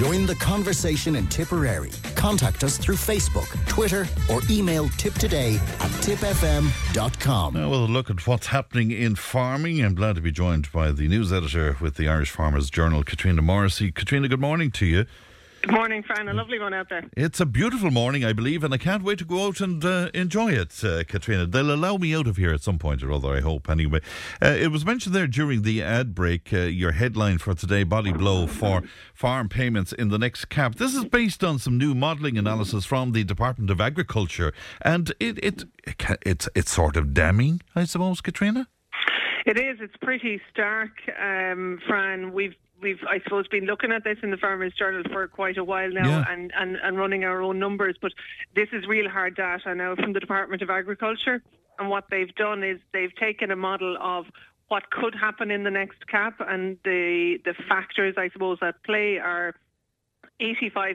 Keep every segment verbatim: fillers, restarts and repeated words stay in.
Join the conversation in Tipperary. Contact us through Facebook, Twitter or email tiptoday at tip f m dot com. Now we'll look at what's happening in farming. I'm glad to be joined by the news editor with the Irish Farmers Journal, Katrina Morrissey. Katrina, good morning to you. Good morning, Fran. A lovely one out there. It's a beautiful morning, I believe, and I can't wait to go out and uh, enjoy it, uh, Katrina. They'll allow me out of here at some point or other, I hope, anyway. Uh, it was mentioned there during the ad break, uh, your headline for today, Body Blow for farm payments in the next cap. This is based on some new modelling analysis from the Department of Agriculture, and it, it, it it's, it's sort of damning, I suppose, Katrina? It is. It's pretty stark, um, Fran. We've We've, I suppose, been looking at this in the Farmers Journal for quite a while now yeah. and, and, and running our own numbers. But this is real hard data now from the Department of Agriculture. And what they've done is they've taken a model of what could happen in the next cap. And the, the factors, I suppose, at play are eighty-five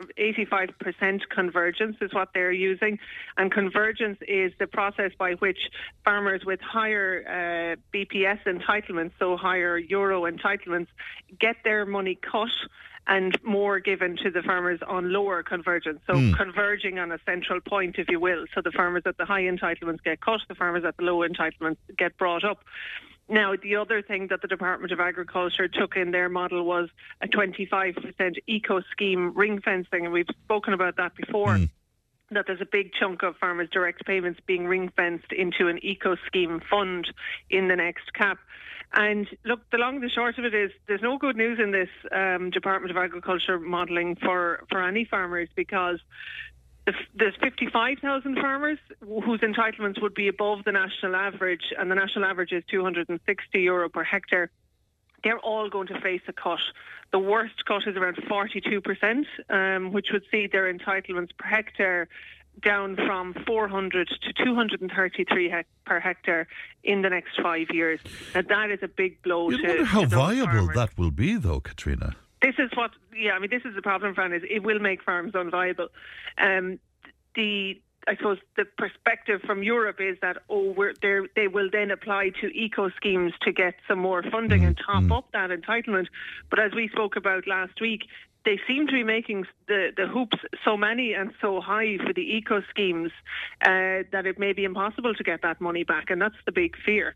percent convergence is what they're using. And convergence is the process by which farmers with higher uh, B P S entitlements, so higher euro entitlements, get their money cut and more given to the farmers on lower convergence. So mm. converging on a central point, if you will. So the farmers at the high entitlements get cut, the farmers at the low entitlements get brought up. Now, the other thing that the Department of Agriculture took in their model was a twenty-five percent eco-scheme ring fencing, and we've spoken about that before, mm. that there's a big chunk of farmers' direct payments being ring-fenced into an eco-scheme fund in the next cap. And look, the long and the short of it is there's no good news in this um, Department of Agriculture modelling for, for any farmers, because there's fifty-five thousand farmers whose entitlements would be above the national average, and the national average is two hundred sixty euro per hectare. They're all going to face a cut. The worst cut is around forty-two percent, um, which would see their entitlements per hectare down from four hundred to two hundred thirty-three hec- per hectare in the next five years. Now, that is a big blow. You to wonder how to viable farmers. that will be, though, Katrina. This is what, yeah, I mean, this is the problem, Fran, is it will make farms unviable. Um, the, I suppose, the perspective from Europe is that, oh, we're there, they will then apply to eco schemes to get some more funding mm, and top mm. up that entitlement. But as we spoke about last week, they seem to be making the, the hoops so many and so high for the eco schemes uh, that it may be impossible to get that money back. And that's the big fear.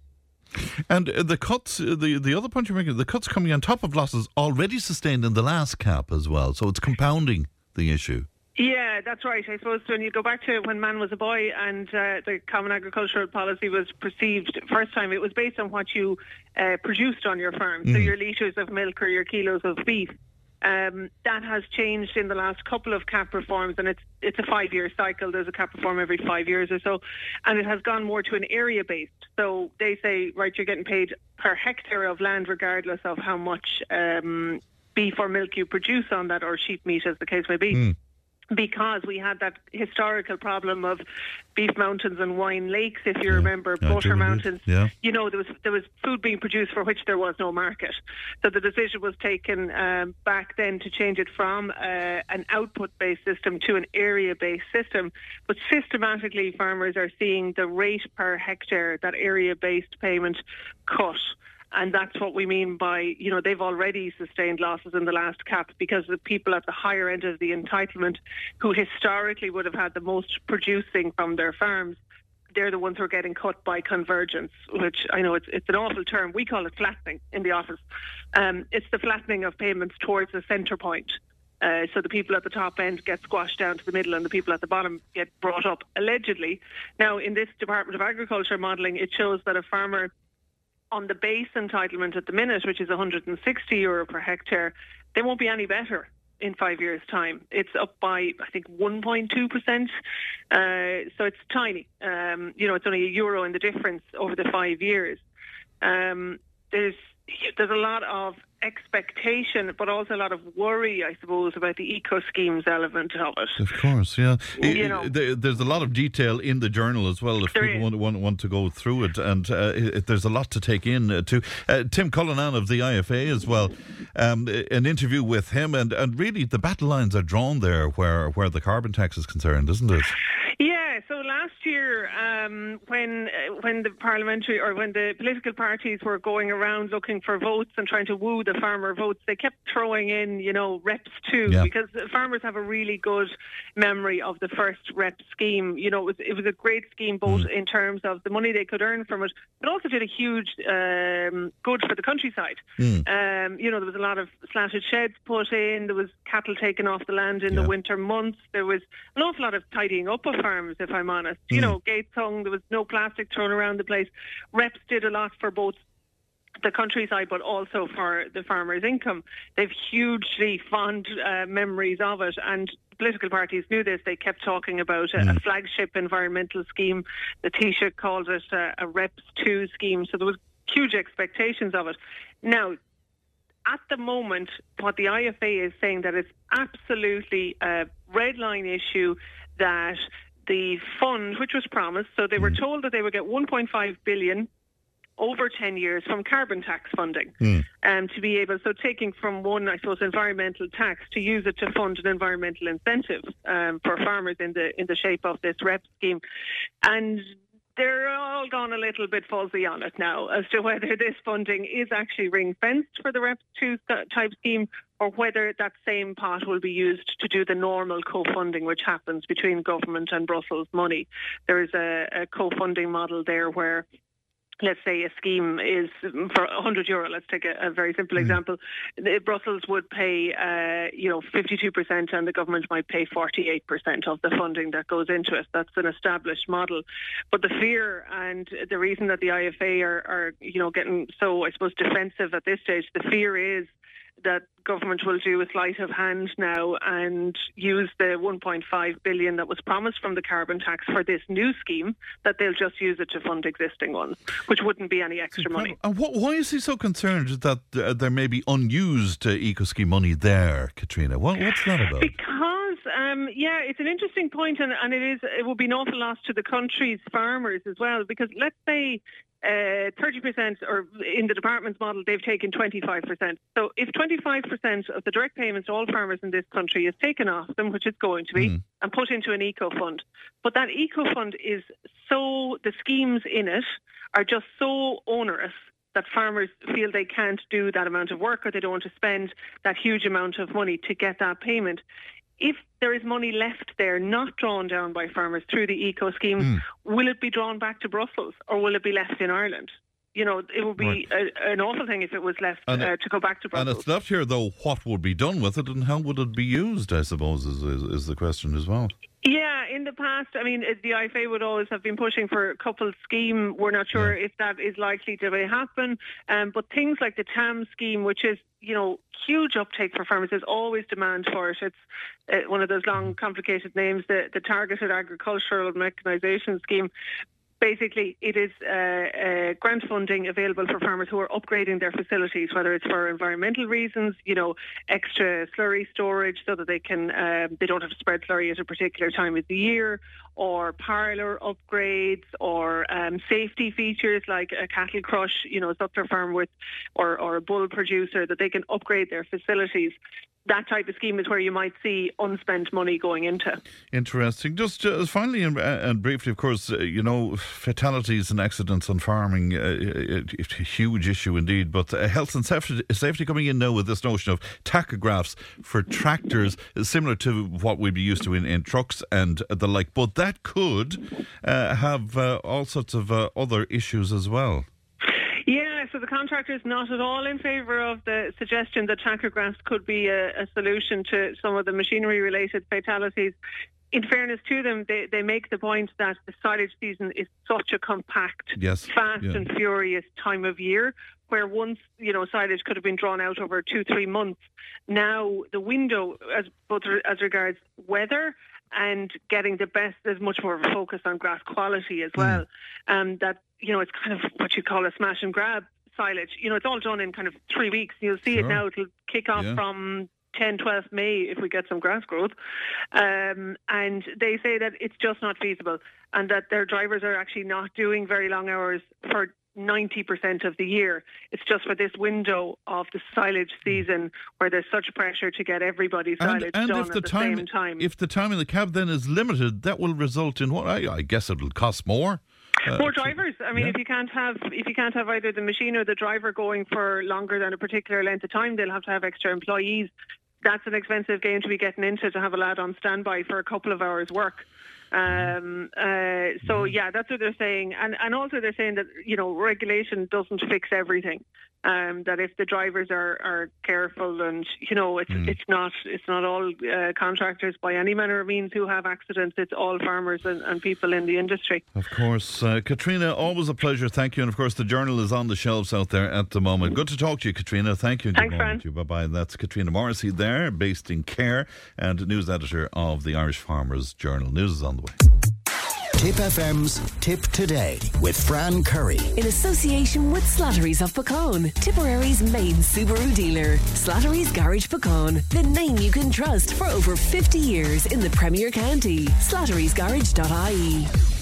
And uh, the cuts, uh, the the other point you're making, the cuts coming on top of losses already sustained in the last cap as well. So it's compounding the issue. Yeah, that's right. I suppose when you go back to when man was a boy and uh, the Common Agricultural Policy was perceived first time, it was based on what you uh, produced on your farm. Mm. So your litres of milk or your kilos of beef. Um, that has changed in the last couple of cap reforms, and it's it's a five-year cycle. There's a cap reform every five years or so, and it has gone more to an area-based. So they say, right, you're getting paid per hectare of land regardless of how much um, beef or milk you produce on that, or sheep meat, as the case may be. Mm. Because we had that historical problem of beef mountains and wine lakes, if you yeah. remember, yeah, butter mountains. Yeah. You know, there was there was food being produced for which there was no market. So the decision was taken um, back then to change it from uh, an output-based system to an area-based system. But systematically, farmers are seeing the rate per hectare, that area-based payment, cut. And that's what we mean by, you know, they've already sustained losses in the last cap because the people at the higher end of the entitlement who historically would have had the most producing from their farms, they're the ones who are getting cut by convergence, which I know it's it's an awful term. We call it flattening in the office. Um, it's the flattening of payments towards the centre point. Uh, so the people at the top end get squashed down to the middle and the people at the bottom get brought up, allegedly. Now, in this Department of Agriculture modelling, it shows that a farmer on the base entitlement at the minute, which is one hundred sixty euro per hectare, they won't be any better in five years' time. It's up by, I think, one point two percent. Uh, so it's tiny. Um, you know, it's only a euro in the difference over the five years. Um, there's there's a lot of expectation, but also a lot of worry, I suppose, about the eco schemes element of it. Of course, yeah. You know, there's a lot of detail in the journal as well. If people want, want want to go through it, and uh, it, there's a lot to take in uh, too. Uh, Tim Cullinan of the I F A as well. Um, an interview with him, and, and really the battle lines are drawn there where where the carbon tax is concerned, isn't it? Yeah. So last year year, um, when uh, when the parliamentary or when the political parties were going around looking for votes and trying to woo the farmer votes, they kept throwing in, you know, reps too, yeah. because farmers have a really good memory of the first rep scheme. You know, it was it was a great scheme both mm. in terms of the money they could earn from it, but also did a huge um, good for the countryside. Mm. Um, you know, there was a lot of slatted sheds put in. There was cattle taken off the land in yeah. the winter months. There was an awful lot of tidying up of farms, if I'm honest. Mm. You know, gates hung, there was no plastic thrown around the place. Reps did a lot for both the countryside but also for the farmers' income. They've hugely fond uh, memories of it, and political parties knew this. They kept talking about a, mm. a flagship environmental scheme. The Taoiseach called it a, a Reps two scheme, so there was huge expectations of it. Now, at the moment, what the I F A is saying that it's absolutely a red line issue, that the fund, which was promised, so they were told that they would get one point five billion over ten years from carbon tax funding, mm. um, to be able, so taking from one, I suppose, environmental tax to use it to fund an environmental incentive um, for farmers in the in the shape of this REP scheme. And they're all gone a little bit fuzzy on it now as to whether this funding is actually ring-fenced for the REP two type scheme, or whether that same pot will be used to do the normal co-funding which happens between government and Brussels money. There is a, a co-funding model there where, let's say a scheme is for one hundred euro, let's take a, a very simple mm. example. The, Brussels would pay, uh, you know, fifty-two percent and the government might pay forty-eight percent of the funding that goes into it. That's an established model. But the fear and the reason that the I F A are, are you know, getting so, I suppose, defensive at this stage, the fear is that government will do a sleight of hand now and use the one point five billion that was promised from the carbon tax for this new scheme, that they'll just use it to fund existing ones, which wouldn't be any extra money. And what, why is he so concerned that uh, there may be unused uh, eco-scheme money there, Katrina? What, what's that about? Because, um, yeah, it's an interesting point, and, and it is. It will be an awful loss to the country's farmers as well, because let's say Uh, thirty percent, or in the department's model, they've taken twenty-five percent. So if twenty-five percent of the direct payments to all farmers in this country is taken off them, which it's going to be, mm. and put into an eco-fund, but that eco-fund is so, the schemes in it are just so onerous that farmers feel they can't do that amount of work, or they don't want to spend that huge amount of money to get that payment. If there is money left there not drawn down by farmers through the eco scheme, mm. will it be drawn back to Brussels, or will it be left in Ireland? You know, it would be right. a, an awful thing if it was left uh, to go back to Brussels. And it's left here, though, what would be done with it and how would it be used, I suppose, is, is, is the question as well. Yeah, in the past, I mean, the I F A would always have been pushing for a coupled scheme. We're not sure yeah. if that is likely to happen. Um, but things like the T A M scheme, which is, you know, huge uptake for farmers, there's always demand for it. It's uh, one of those long, complicated names, the, the Targeted Agricultural Mechanisation Scheme. Basically, it is uh, uh, grant funding available for farmers who are upgrading their facilities, whether it's for environmental reasons, you know, extra slurry storage so that they can uh, they don't have to spread slurry at a particular time of the year, or parlour upgrades, or um, safety features like a cattle crush, you know, a suckler farm with, or, or a bull producer, that they can upgrade their facilities. That type of scheme is where you might see unspent money going into. Interesting. Just uh, finally and, uh, and briefly, of course, uh, you know, fatalities and accidents on farming, uh, it's a huge issue indeed, but uh, health and safety, safety coming in now with this notion of tachographs for tractors, similar to what we'd be used to in, in trucks and the like, but that could uh, have uh, all sorts of uh, other issues as well. Yeah, so the contractor is not at all in favour of the suggestion that tachographs could be a, a solution to some of the machinery-related fatalities. In fairness to them, they, they make the point that the silage season is such a compact, yes, fast yeah. and furious time of year, where once, you know, silage could have been drawn out over two, three months. Now, the window, as both as regards weather and getting the best, there's much more of a focus on grass quality as well. Mm. Um, that, you know, it's kind of what you call a smash and grab silage. You know, it's all done in kind of three weeks. You'll see sure. it now. It'll kick off yeah. from tenth, twelfth May if we get some grass growth. Um, and they say that it's just not feasible, and that their drivers are actually not doing very long hours for ninety percent of the year. It's just for this window of the silage season where there's such pressure to get everybody's and, silage and done if the at the time, same time. If the time in the cab then is limited, that will result in what? I, I guess it will cost more. Uh, More drivers. I mean, yeah. if you can't have if you can't have either the machine or the driver going for longer than a particular length of time, they'll have to have extra employees. That's an expensive game to be getting into, to have a lad on standby for a couple of hours' work. Um, uh, so yeah, that's what they're saying, and and also they're saying that, you know, regulation doesn't fix everything. Um, that if the drivers are, are careful, and you know, it's mm. it's not it's not all uh, contractors by any manner of means who have accidents. It's all farmers and, and people in the industry. Of course, uh, Katrina, always a pleasure. Thank you, and of course the journal is on the shelves out there at the moment. Good to talk to you, Katrina. Thank you. Good Thanks, Fran. Bye bye. That's Katrina Morrissey there, based in Care, and news editor of the Irish Farmers Journal. News is on the way. Tip F M's Tip Today with Fran Curry. In association with Slattery's of Puckane, Tipperary's main Subaru dealer. Slattery's Garage Puckane, the name you can trust for over fifty years in the Premier County. Slattery's Garage dot I E.